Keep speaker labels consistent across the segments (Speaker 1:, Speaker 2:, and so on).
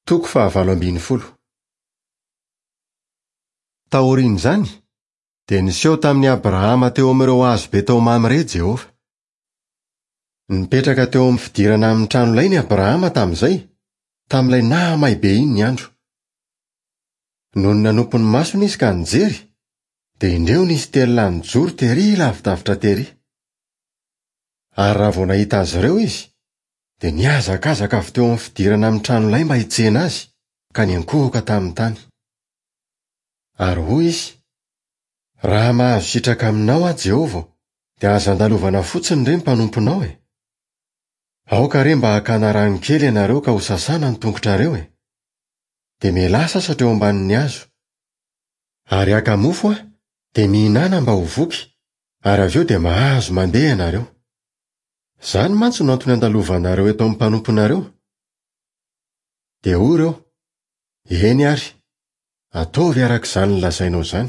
Speaker 1: Taorian'izany dia niseho tamin'ny Abrahama teo amin'ireo hazo be tao Mamre Jehova. Nipetraka teo amin'ny fidirana amin'ny trano lay ny Abrahama tamin'izay, tamin'ilay namay be iny ny andro. Noho ny nanompo ny masony izy ka nijery, dia indreo nisy telona nijoro tery lavidavitra tery. Ary raha vao nahita azy ireo izy, dia niazakazaka avy teo amin'ny fidirana amin'ny trano lay mba hitsena azy, ka niankohoka tamin'ny tany. Ary hoy izy, raha mahazo sitraka aminao aho Jehova, dia azo andalovana fotsiny re ny mpanomponao e. Aoka re mba hakana rano kely ianareo ka ho sasana ny tongotrareo e. Dia mihalasa satreo ambanin'ny hazo. Ary haka mofo aho, dia mihinana mba ho voky, ary avy eo dia mahazo mandeha ianareo. Zany mantsy no antony andalovanareo eto amin'ny mpanomponareo. Dia hoy ireo, eny ary, ataovy arak'izany lazainao zany.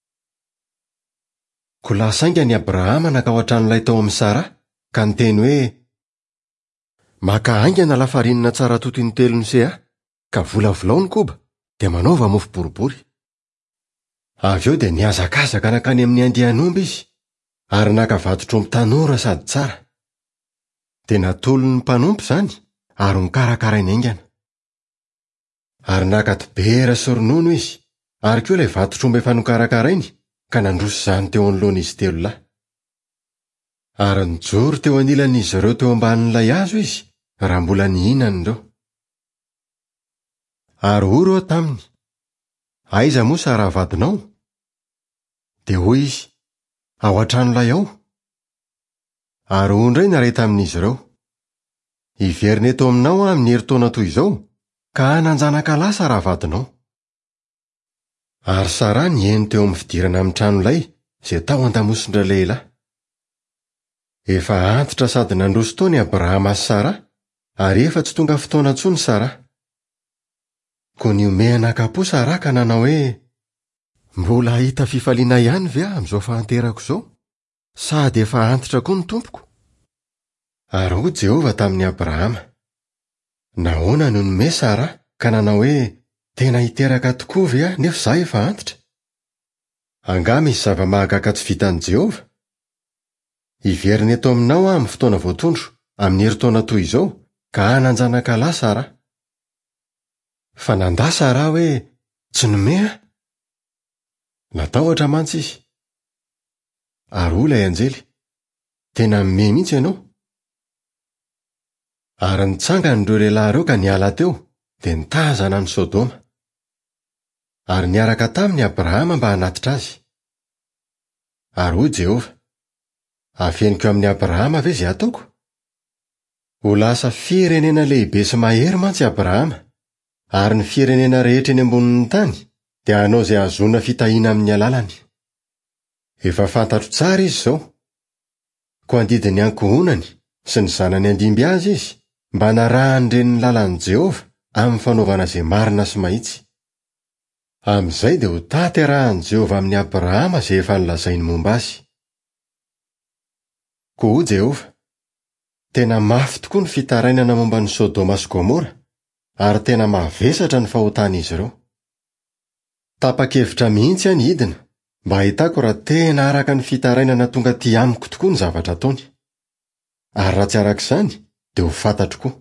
Speaker 1: Koa sainga ny Abrahama nakao an-tranolay tao amin'ny Sara, ka niteny hoe, maka aingana lafarinina tsara totony telo ny sea, ka volavolao ny koba, dia manaova mofo boribory. Avy eo dia niazakazaka nakany amin'ny andian'omby izy, ary naka vatotr'omby tanora sady tsara. Dia natolo ny mpanompo zany, ary nikarakara iny aingana. Ary naka dibera sy ronono izy, ary koa ilay vatotr'omby efa nokarakara iny, ka nandroso zany teo anoloan'izy telo lahy. Ary nijoro teo anilan'izy ireo teo ambanin'ilay hazo izy, raha mbola nihinany ireo. Ary hoy ireo taminy, aiza moa Sara vadinao? Dia hoy izy, ao an-tranolay ao. Ary hoy indray nareta amin'izy ireo, hiverina eto aminao amin'ny herintaona toy izao, ka hananjanaka lahy Sara vadinao. Ary Sara nieny teo amin'ny fidirana amin'ny tranolay, izay tao an-damosindra lehilahy. Efa antitra sady nandroso tao ny Abrahama sy Sara, ary efa tsy tonga fotoana intsony Sara. Koa niomehana anaka-po Sara ka nanao hoe, mbola hita fifaliana ihany ve aho amin'izao fahanterako izao? Sady efa antitra koa ny tompoko. Ary hoy Jehova tamin'ny Abrahama, nahoana no nome Sara ka nanao hoe, tena hiteraka tokoa ve aho nefa izaho efa antitra? Anga misy zava-mahagaga tsy vitan'i Jehova? Hiverina eto aminao amin'ny fotoana voatondro, amin'ny herintaona toy izao, ka hananjanaka lahy Sara. Fa nandà Sara hoe, tsy nome aho. Natahotra mantsy izy. Ary hoy ilay anjely, tena nome mihitsy ianao. Ary nitsangana ireo lehilahy ireo ka niala teo, dia nitazana ny Sodoma. Ary niaraka taminy Abrahama mba hanatitra azy. Ary hoy Jehova, afeniko amin'ny Abrahama ve izay ataoko? Ho lasa firenena lehibe sy mahery mantsy Abrahama, ary ny firenena rehetra eny ambonin'ny tany dia hanao izay ahazoana fitahiana amin'ny alalany. Efa fantatro tsara izy izao, koa andidiny ankohonany sy ny zanany andimby azy izy, mba narahany ireny ny lalan'i Jehova amin'ny fanaovana izay marina sy mahitsy. Amin'izay dia ho taterahan'i Jehova amin'ny Abrahama izay efa nilazainy momba azy. Koa hoy Jehova, tena mafy tokoa ny fitarainana momba ny Sodoma sy Gomora, ary tena mavesatra ny fahotan'izy ireo. Tapa-kevitra mihitsy any hidina, mba ahitako raha tena araka ny fitarainana tonga ty amiko tokoa ny zavatra ataony. Ary raha tsy arak'izany, dia ho fantatro koa.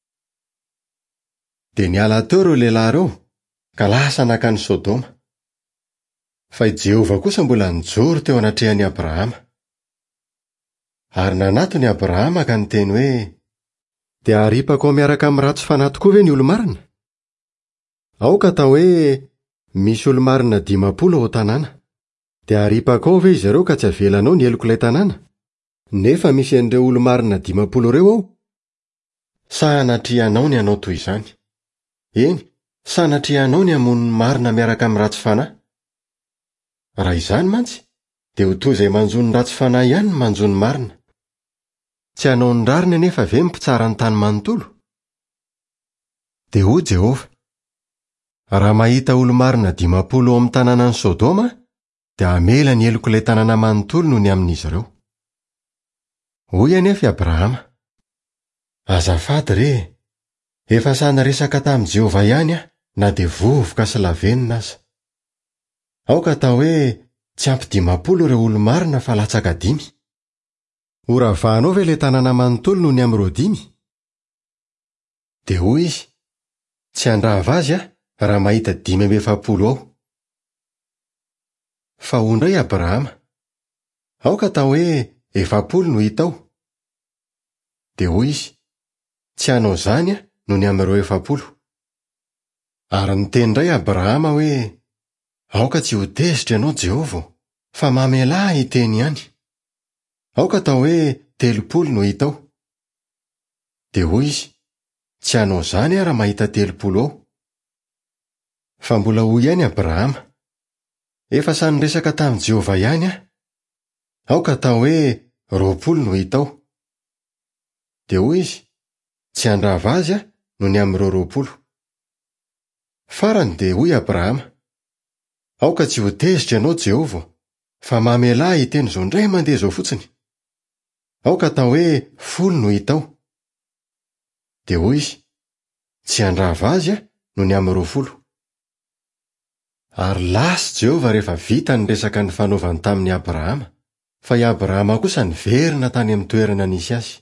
Speaker 1: Dia niala teo ireo lehilahy ireo, ka lasa nakany Sodoma. Fa i Jehova kosa mbola nijoro teo anatrehan'i Abrahama. Ary nanato ny Abrahama ka niteny hoe, dia haripako ao miaraka amin'ny ratsy fanahy tokoa ve ny olo-marina? Aoka atao hoe, misy olo-marina 50 ao tanàna, dia haripako ao ve izy ireo ka tsy avelanao ny eloko ilay tanàna? Nefa misy an'ireo olo-marina 50 ireo ao? Sa hanatrihanao ny anao toy izany? Eny, sa hanatrihanao ny hamono ny marina miaraka amin'ny ratsy fanahy? Raha izany mantsy, dia ho toy izay manjo ny ratsy fanahy ihany ny manjo ny marina. Tsy hanao ny rariny anefa ve mipitsara ny tany manontolo? Dia hoy Jehova, raha mahita olo-marina 50 ao amin'ny tanànan'i Sodoma, dia hamela ny eloko ilay tanàna manontolo noho ny amin'izy ireo. Hoy anefa i Abrahama, azafady re, Efa sany resaka tamin'i Jehovah ihany na dia vovoka sy lavenina aza. Aoka atao hoe tsy ampy 50 ireo olo-marina fa latsaka 5. Horavahanao ve ilay tanàna manontolo noho ny amin'ireo 5? Dia hoy izy, tsy handrava azy raha mahita 570 ao. Fa hoy indray Abrahama, aoka atao hoe 70 no hita ao. Dia hoy izy, tsy hanao izany noho ny amin'ireo 70. Ary niteny indray Abrahama hoe, aoka tsy ho tezitra ianao Jehovah, fa mamelahy hiteny ihany. Aoka atao hoe 30 no hita ao. Dia hoy izy, tsy hanao izany raha mahita 30 ao. Fa mbola hoy ihany Abrahama, efa sany resaka tamin'i Jehovah ihany aoka atao hoe 20 no hita ao. Dia hoy izy, tsy handrava azy noho ny amin'ireo 20. Farany dia hoy Abrahama, aoka tsy ho tezitra ianao Jehovah, fa mamelahy hiteny izao indray mandeha izao fotsiny. Aoka atao hoe 10 no hita ao. Dia hoy izy, tsy handrava azy noho ny amin'ireo 10. Ary lasa Jehovah rehefa vita ny resaka ny fanaovany tamin'ny Abrahama, fa i Abrahama kosa niverina tany amin'ny toerana nisy azy.